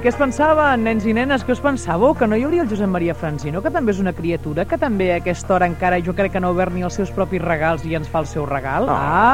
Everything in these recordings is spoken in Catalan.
què es pensaven, nens i nenes? Què us pensàveu? Que no hi hauria el Josep Maria Francino, que també és una criatura, que també a aquesta hora encara jo crec que no ha obert ni els seus propis regals i ens fa el seu regal?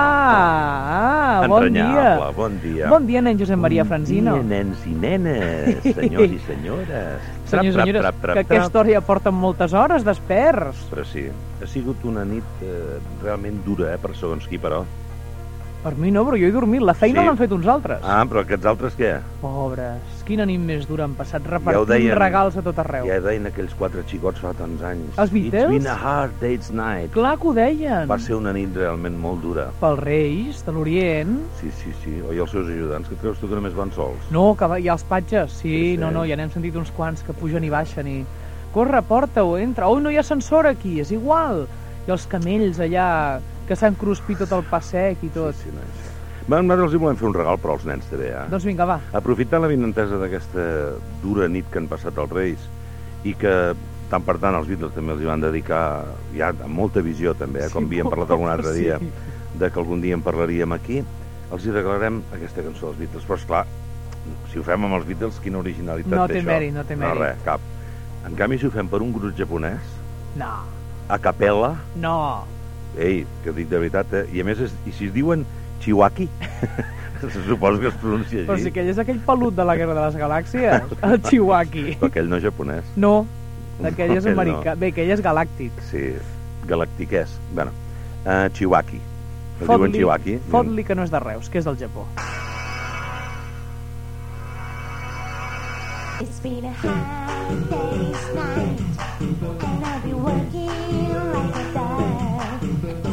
Bon dia. Bon dia. Bon dia, nen Josep Maria Francino. Bon dia, nens i nenes, senyors i senyores. Senyors i senyores, que aquesta hora ja porten moltes hores desperts. Però sí, ha sigut una nit realment dura, per segons qui, però. Per mi no, però jo he dormit. La feina l'han fet uns altres. Però aquests altres què? Pobres, quina nit més dura han passat, repartint regals a tot arreu. Ja deien aquells 4 xicots fa tants anys. Els Beatles? It's been a hard day's night. Clar que ho deien. Va ser una nit realment molt dura. Pels Reis, de l'Orient. Sí. I els seus ajudants, que creus tu que només van sols? No, que hi ha els patges. Sí, no, ja n'hem sentit uns quants que pugen i baixen i... Corre, porta-ho, entra. Oh, no hi ha ascensor aquí, és igual. I els camells allà, que s'han cruspit tot el pa sec i tot. Sí. Nosaltres els hi volem fer un regal, però als nens també, Doncs vinga, va. Aprofitant la vinentesa d'aquesta dura nit que han passat els Reis i que, tant per tant, els Beatles també els hi van dedicar, ja amb molta visió també, com havíem parlat algun altre dia, de que algun dia en parlaríem aquí, els hi regalarem aquesta cançó dels Beatles. Però, esclar, si ho fem amb els Beatles, quina originalitat té això? No té mèrit. No, res, cap. En canvi, si ho fem per un grup japonès, no. A capella... No. Ei, que dic de veritat, I a més, i si es diuen Chihuaki, suposo que es pronuncia així. Però si aquell és aquell pelut de la Guerra de les Galàxies, el Chihuaki. Però aquell no és japonès. No, aquell és americà. Bé, aquell és galàctic. Sí, galactiquès. Bueno, Chihuaki. Es diuen Chihuaki. Fot-li que no és de Reus, que és del Japó. It's been a hard day's night, and I'll be working